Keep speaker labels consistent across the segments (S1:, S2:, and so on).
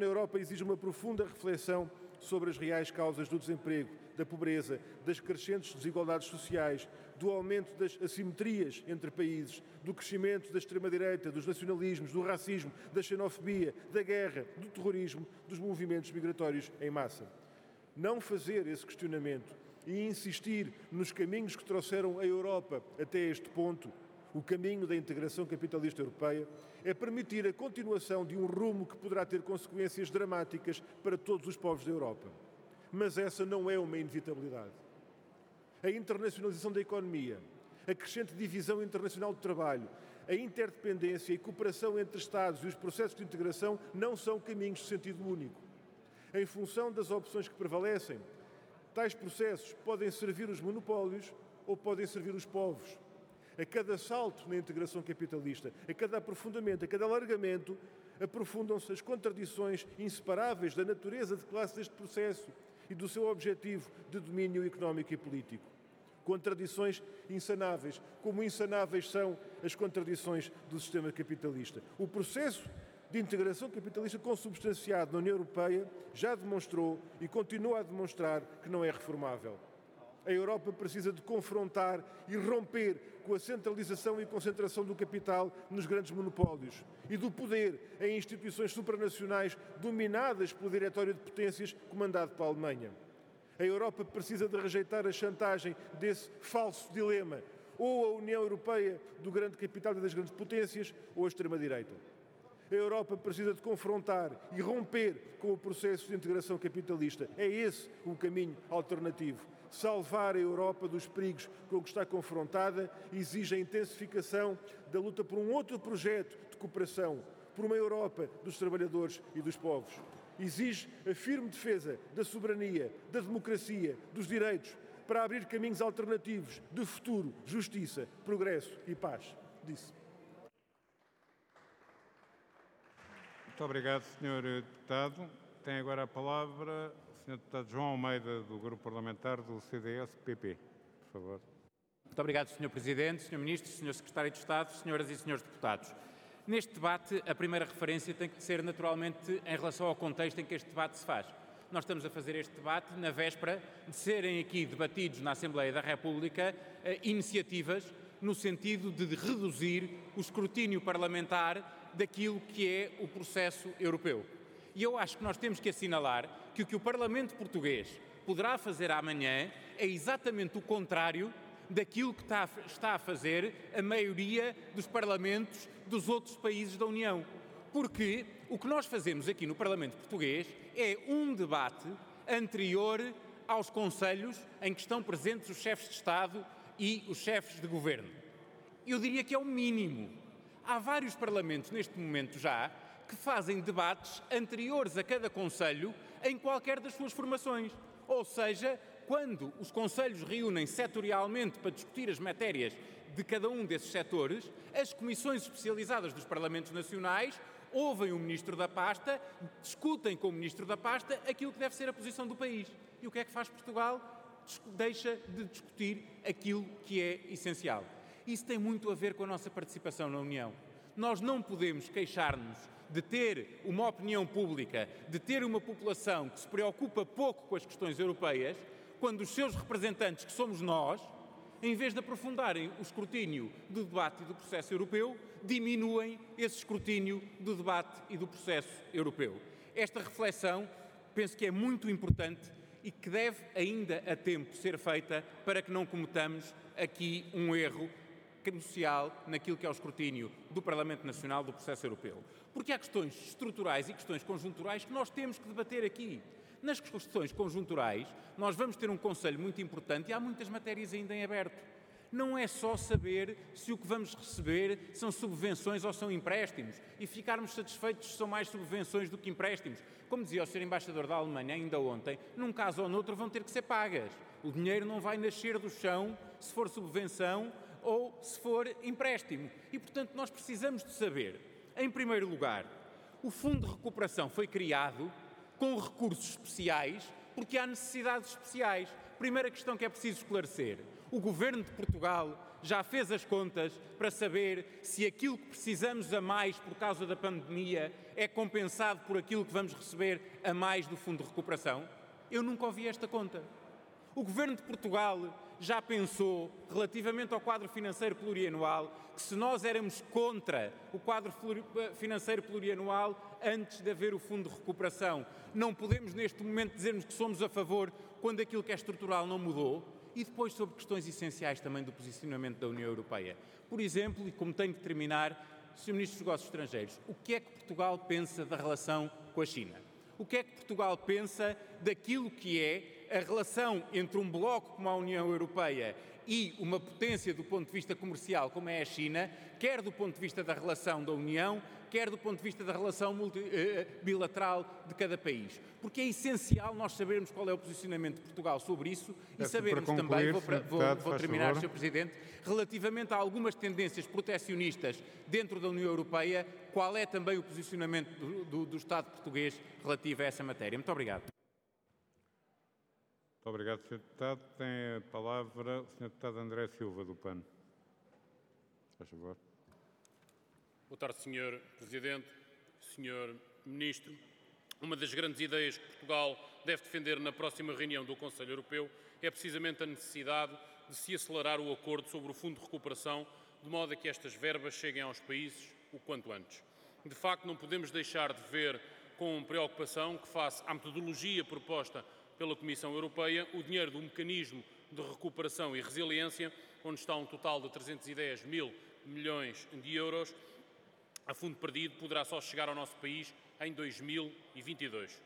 S1: Europa exige uma profunda reflexão sobre as reais causas do desemprego, da pobreza, das crescentes desigualdades sociais, do aumento das assimetrias entre países, do crescimento da extrema-direita, dos nacionalismos, do racismo, da xenofobia, da guerra, do terrorismo, dos movimentos migratórios em massa. Não fazer esse questionamento e insistir nos caminhos que trouxeram a Europa até este ponto, o caminho da integração capitalista europeia, é permitir a continuação de um rumo que poderá ter consequências dramáticas para todos os povos da Europa. Mas essa não é uma inevitabilidade. A internacionalização da economia, a crescente divisão internacional do trabalho, a interdependência e cooperação entre Estados e os processos de integração não são caminhos de sentido único. Em função das opções que prevalecem, tais processos podem servir os monopólios ou podem servir os povos. A cada salto na integração capitalista, a cada aprofundamento, a cada alargamento, aprofundam-se as contradições inseparáveis da natureza de classe deste processo e do seu objetivo de domínio económico e político. Contradições insanáveis, como insanáveis são as contradições do sistema capitalista. O processo de integração capitalista consubstanciado na União Europeia já demonstrou e continua a demonstrar que não é reformável. A Europa precisa de confrontar e romper com a centralização e concentração do capital nos grandes monopólios e do poder em instituições supranacionais dominadas pelo Diretório de Potências comandado pela Alemanha. A Europa precisa de rejeitar a chantagem desse falso dilema, ou a União Europeia do grande capital e das grandes potências, ou a extrema-direita. A Europa precisa de confrontar e romper com o processo de integração capitalista. É esse o caminho alternativo. Salvar a Europa dos perigos com que está confrontada exige a intensificação da luta por um outro projeto de cooperação, por uma Europa dos trabalhadores e dos povos. Exige a firme defesa da soberania, da democracia, dos direitos, para abrir caminhos alternativos de futuro, justiça, progresso e paz. Disse.
S2: Muito obrigado, Sr. Deputado. Tem agora a palavra o Sr. Deputado João Almeida, do Grupo Parlamentar do CDS-PP. Por favor.
S3: Muito obrigado, Sr. Presidente, Sr. Ministro, Sr. Secretário de Estado, Senhoras e Senhores Deputados. Neste debate, a primeira referência tem que ser, naturalmente, em relação ao contexto em que este debate se faz. Nós estamos a fazer este debate na véspera de serem aqui debatidos na Assembleia da República iniciativas no sentido de reduzir o escrutínio parlamentar daquilo que é o processo europeu. E eu acho que nós temos que assinalar que o que o Parlamento português poderá fazer amanhã é exatamente o contrário daquilo que está a fazer a maioria dos parlamentos dos outros países da União. Porque o que nós fazemos aqui no Parlamento português é um debate anterior aos conselhos em que estão presentes os chefes de Estado e os chefes de governo. Eu diria que é o mínimo. Há vários parlamentos neste momento já que fazem debates anteriores a cada conselho em qualquer das suas formações. Ou seja, quando os conselhos reúnem setorialmente para discutir as matérias de cada um desses setores, as comissões especializadas dos parlamentos nacionais ouvem o ministro da pasta, discutem com o ministro da pasta aquilo que deve ser a posição do país. E o que é que faz Portugal? Deixa de discutir aquilo que é essencial. Isso tem muito a ver com a nossa participação na União. Nós não podemos queixar-nos de ter uma opinião pública, de ter uma população que se preocupa pouco com as questões europeias, quando os seus representantes, que somos nós, em vez de aprofundarem o escrutínio do debate e do processo europeu, diminuem esse escrutínio do debate e do processo europeu. Esta reflexão penso que é muito importante e que deve ainda a tempo ser feita para que não cometamos aqui um erro crucial naquilo que é o escrutínio do Parlamento Nacional do processo europeu. Porque há questões estruturais e questões conjunturais que nós temos que debater aqui. Nas questões conjunturais, nós vamos ter um Conselho muito importante e há muitas matérias ainda em aberto. Não é só saber se o que vamos receber são subvenções ou são empréstimos e ficarmos satisfeitos se são mais subvenções do que empréstimos. Como dizia o Sr. Embaixador da Alemanha ainda ontem, num caso ou noutro vão ter que ser pagas. O dinheiro não vai nascer do chão se for subvenção ou se for empréstimo. E, portanto, nós precisamos de saber, em primeiro lugar, o Fundo de Recuperação foi criado com recursos especiais porque há necessidades especiais. Primeira questão que é preciso esclarecer. O Governo de Portugal já fez as contas para saber se aquilo que precisamos a mais por causa da pandemia é compensado por aquilo que vamos receber a mais do Fundo de Recuperação? Eu nunca ouvi esta conta. O Governo de Portugal já pensou, relativamente ao quadro financeiro plurianual, que se nós éramos contra o quadro financeiro plurianual antes de haver o Fundo de Recuperação. Não podemos, neste momento, dizermos que somos a favor quando aquilo que é estrutural não mudou. E depois sobre questões essenciais também do posicionamento da União Europeia. Por exemplo, e como tenho de terminar, Sr. Ministro dos Negócios Estrangeiros, o que é que Portugal pensa da relação com a China? O que é que Portugal pensa daquilo que é a relação entre um bloco como a União Europeia e uma potência do ponto de vista comercial como é a China, quer do ponto de vista da relação da União, quer do ponto de vista da relação bilateral de cada país. Porque é essencial nós sabermos qual é o posicionamento de Portugal sobre isso e sabermos também, vou terminar, Sr. Presidente, relativamente a algumas tendências proteccionistas dentro da União Europeia, qual é também o posicionamento do Estado português relativo a essa matéria. Muito obrigado.
S2: Muito obrigado, Sr. Deputado. Tem a palavra o Sr. Deputado André Silva, do PAN. Faz favor.
S4: Boa tarde, Sr. Presidente, Sr. Ministro. Uma das grandes ideias que Portugal deve defender na próxima reunião do Conselho Europeu é precisamente a necessidade de se acelerar o acordo sobre o Fundo de Recuperação, de modo a que estas verbas cheguem aos países o quanto antes. De facto, não podemos deixar de ver com preocupação que, face à metodologia proposta pela Comissão Europeia, o dinheiro do Mecanismo de Recuperação e Resiliência, onde está um total de 310 mil milhões de euros, a fundo perdido, poderá só chegar ao nosso país em 2022.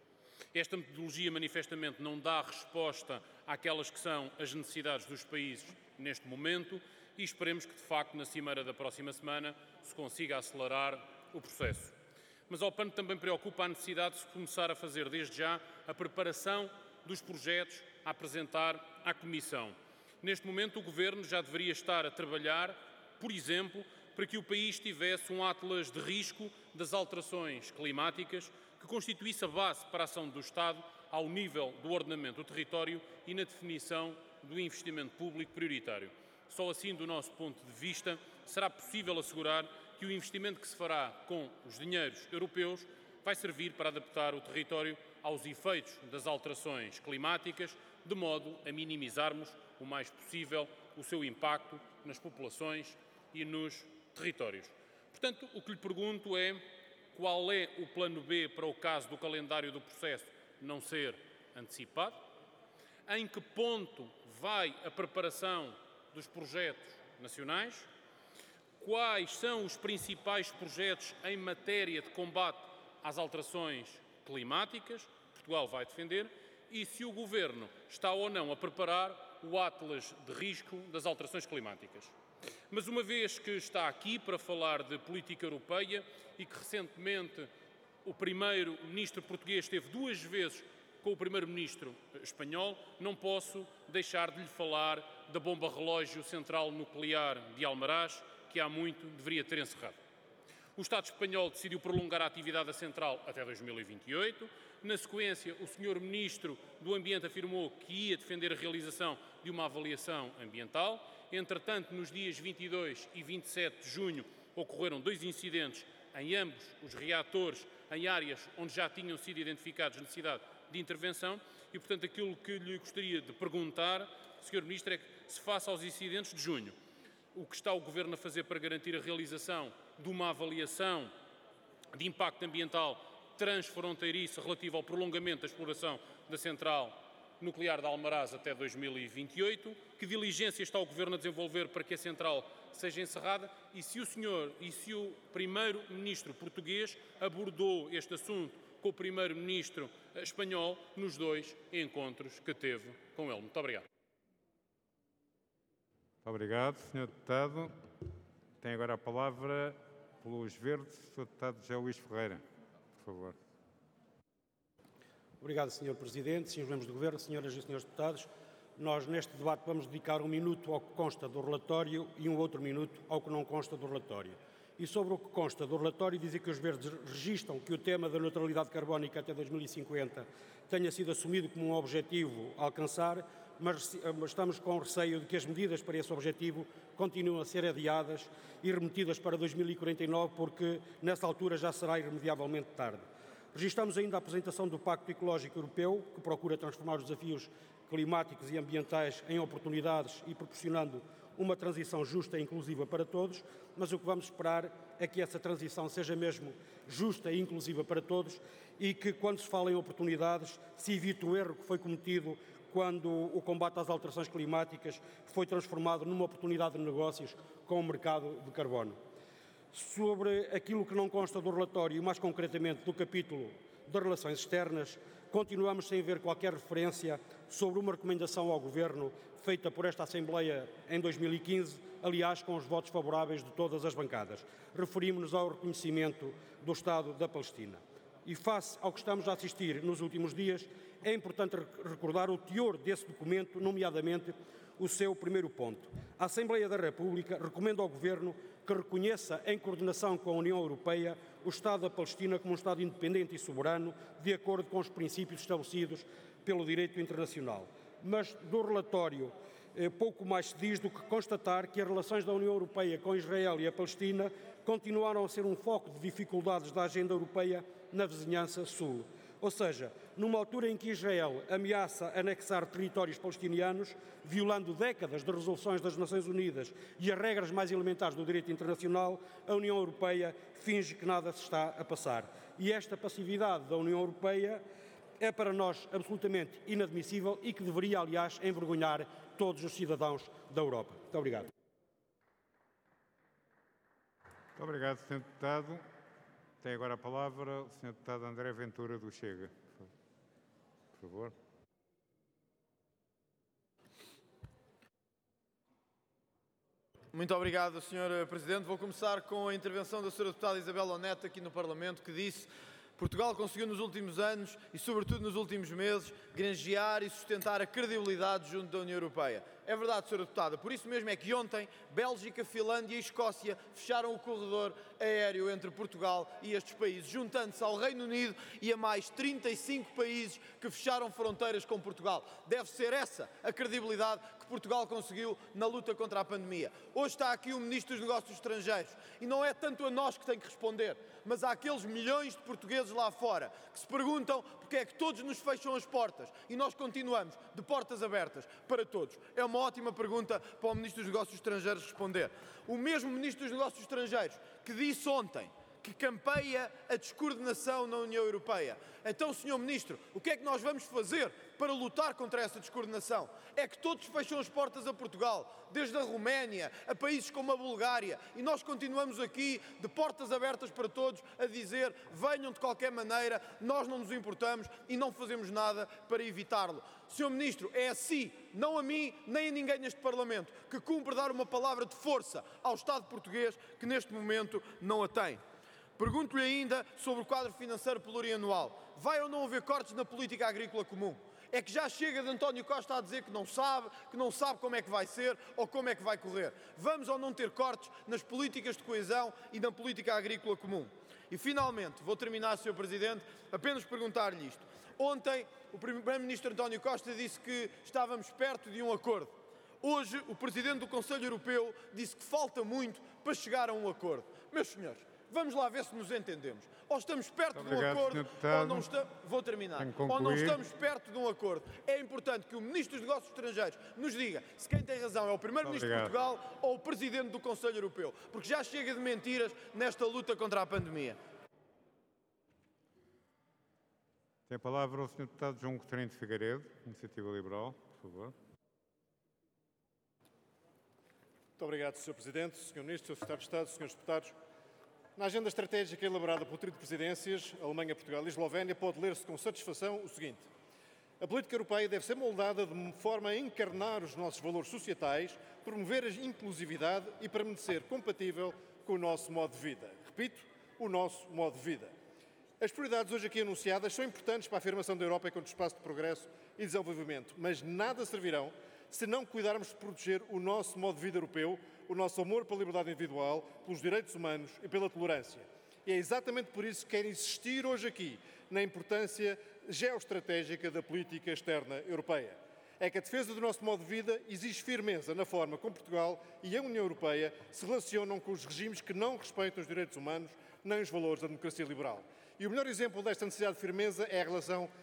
S4: Esta metodologia manifestamente não dá resposta àquelas que são as necessidades dos países neste momento e esperemos que, de facto, na cimeira da próxima semana se consiga acelerar o processo. Mas ao PAN também preocupa a necessidade de se começar a fazer desde já a preparação dos projetos a apresentar à Comissão. Neste momento, o Governo já deveria estar a trabalhar, por exemplo, para que o país tivesse um atlas de risco das alterações climáticas que constituísse a base para a ação do Estado ao nível do ordenamento do território e na definição do investimento público prioritário. Só assim, do nosso ponto de vista, será possível assegurar que o investimento que se fará com os dinheiros europeus vai servir para adaptar o território aos efeitos das alterações climáticas, de modo a minimizarmos o mais possível o seu impacto nas populações e nos territórios. Portanto, o que lhe pergunto é qual é o plano B para o caso do calendário do processo não ser antecipado? Em que ponto vai a preparação dos projetos nacionais? Quais são os principais projetos em matéria de combate às alterações climáticas que Portugal vai defender e se o Governo está ou não a preparar o Atlas de Risco das Alterações Climáticas. Mas uma vez que está aqui para falar de política europeia e que recentemente o primeiro-ministro português esteve 2 vezes com o primeiro-ministro espanhol, não posso deixar de lhe falar da bomba relógio central nuclear de Almaraz, que há muito deveria ter encerrado. O Estado espanhol decidiu prolongar a atividade da central até 2028. Na sequência, o Sr. Ministro do Ambiente afirmou que ia defender a realização de uma avaliação ambiental. Entretanto, nos dias 22 e 27 de junho, ocorreram 2 incidentes em ambos os reatores, em áreas onde já tinham sido identificados necessidade de intervenção e, portanto, aquilo que lhe gostaria de perguntar, Sr. Ministro, é que se face aos incidentes de junho, o que está o Governo a fazer para garantir a realização de uma avaliação de impacto ambiental transfronteiriça relativa ao prolongamento da exploração da central nuclear de Almaraz até 2028, que diligência está o Governo a desenvolver para que a central seja encerrada e se o primeiro-ministro português abordou este assunto com o primeiro-ministro espanhol nos 2 encontros que teve com ele. Muito obrigado.
S2: Muito obrigado, Sr. Deputado. Tem agora a palavra, pelos Verdes, o Sr. Deputado José Luís Ferreira. Por favor.
S5: Obrigado, Sr. Presidente, Srs. Membros do Governo, Senhoras e Srs. Deputados. Nós, neste debate, vamos dedicar 1 minuto ao que consta do relatório e um outro minuto ao que não consta do relatório. E sobre o que consta do relatório, dizer que os Verdes registram que o tema da neutralidade carbónica até 2050 tenha sido assumido como um objetivo a alcançar, mas estamos com receio de que as medidas para esse objetivo continuem a ser adiadas e remetidas para 2049, porque nessa altura já será irremediavelmente tarde. Registramos ainda a apresentação do Pacto Ecológico Europeu, que procura transformar os desafios climáticos e ambientais em oportunidades e proporcionando uma transição justa e inclusiva para todos, mas o que vamos esperar é que essa transição seja mesmo justa e inclusiva para todos e que, quando se fala em oportunidades, se evite o erro que foi cometido quando o combate às alterações climáticas foi transformado numa oportunidade de negócios com o mercado de carbono. Sobre aquilo que não consta do relatório, e mais concretamente do capítulo de Relações Externas, continuamos sem ver qualquer referência sobre uma recomendação ao Governo feita por esta Assembleia em 2015, aliás, com os votos favoráveis de todas as bancadas. Referimos-nos ao reconhecimento do Estado da Palestina. E face ao que estamos a assistir nos últimos dias, é importante recordar o teor desse documento, nomeadamente o seu primeiro ponto. A Assembleia da República recomenda ao Governo que reconheça, em coordenação com a União Europeia, o Estado da Palestina como um Estado independente e soberano, de acordo com os princípios estabelecidos pelo direito internacional. Mas do relatório pouco mais se diz do que constatar que as relações da União Europeia com Israel e a Palestina continuaram a ser um foco de dificuldades da agenda europeia na vizinhança sul. Ou seja, numa altura em que Israel ameaça anexar territórios palestinianos, violando décadas de resoluções das Nações Unidas e as regras mais elementares do direito internacional, a União Europeia finge que nada se está a passar. E esta passividade da União Europeia é para nós absolutamente inadmissível e que deveria, aliás, envergonhar todos os cidadãos da Europa. Muito obrigado.
S2: Muito obrigado, Sr. Deputado. Tem agora a palavra o Sr. Deputado André Ventura do Chega. Por favor.
S6: Muito obrigado, Sr. Presidente. Vou começar com a intervenção da Sra. Deputada Isabel Oneta aqui no Parlamento, que disse: Portugal conseguiu nos últimos anos e, sobretudo nos últimos meses, granjear e sustentar a credibilidade junto da União Europeia. É verdade, Sra. Deputada. Por isso mesmo é que ontem Bélgica, Finlândia e Escócia fecharam o corredor aéreo entre Portugal e estes países, juntando-se ao Reino Unido e a mais 35 países que fecharam fronteiras com Portugal. Deve ser essa a credibilidade que Portugal conseguiu na luta contra a pandemia. Hoje está aqui o Ministro dos Negócios Estrangeiros e não é tanto a nós que tem que responder, mas àqueles milhões de portugueses lá fora que se perguntam porque é que todos nos fecham as portas e nós continuamos de portas abertas para todos. É uma ótima pergunta para o Ministro dos Negócios Estrangeiros responder. O mesmo Ministro dos Negócios Estrangeiros que disse ontem que campeia a descoordenação na União Europeia. Então, Sr. Ministro, o que é que nós vamos fazer para lutar contra essa descoordenação? É que todos fecham as portas a Portugal, desde a Roménia a países como a Bulgária, e nós continuamos aqui de portas abertas para todos a dizer: venham de qualquer maneira, nós não nos importamos e não fazemos nada para evitá-lo. Sr. Ministro, é assim, não a mim nem a ninguém neste Parlamento, que cumpre dar uma palavra de força ao Estado português, que neste momento não a tem. Pergunto-lhe ainda sobre o quadro financeiro plurianual. Vai ou não haver cortes na política agrícola comum? É que já chega de António Costa a dizer que não sabe como é que vai ser ou como é que vai correr. Vamos ou não ter cortes nas políticas de coesão e na política agrícola comum? E, finalmente, vou terminar, Sr. Presidente, apenas perguntar-lhe isto. Ontem, o Primeiro-Ministro António Costa disse que estávamos perto de um acordo. Hoje, o Presidente do Conselho Europeu disse que falta muito para chegar a um acordo. Meus senhores, vamos lá ver se nos entendemos. Ou estamos perto de um acordo, ou não estamos... Vou terminar. Ou não estamos perto de um acordo. É importante que o Ministro dos Negócios Estrangeiros nos diga se quem tem razão é o Primeiro-Ministro de Portugal ou o Presidente do Conselho Europeu. Porque já chega de mentiras nesta luta contra a pandemia.
S2: Tem a palavra o Sr. Deputado João Coutinho de Figueiredo, Iniciativa Liberal, por favor.
S1: Muito obrigado, Sr. Presidente, Sr. Ministro, Sr. Secretário de Estado, Srs. Deputados. Na agenda estratégica elaborada pelo trio de presidências, Alemanha, Portugal e Eslovénia, pode ler-se com satisfação o seguinte: a política europeia deve ser moldada de forma a encarnar os nossos valores societais, promover a inclusividade e permanecer compatível com o nosso modo de vida. Repito, o nosso modo de vida. As prioridades hoje aqui anunciadas são importantes para a afirmação da Europa enquanto espaço de progresso e desenvolvimento, mas nada servirão se não cuidarmos de proteger o nosso modo de vida europeu, o nosso amor pela liberdade individual, pelos direitos humanos e pela tolerância. E é exatamente por isso que quero insistir hoje aqui na importância geoestratégica da política externa europeia.
S7: é que a defesa do nosso modo de vida exige firmeza na forma como Portugal e a União Europeia se relacionam com os regimes que não respeitam os direitos humanos nem os valores da democracia liberal. E o melhor exemplo desta necessidade de firmeza é a relação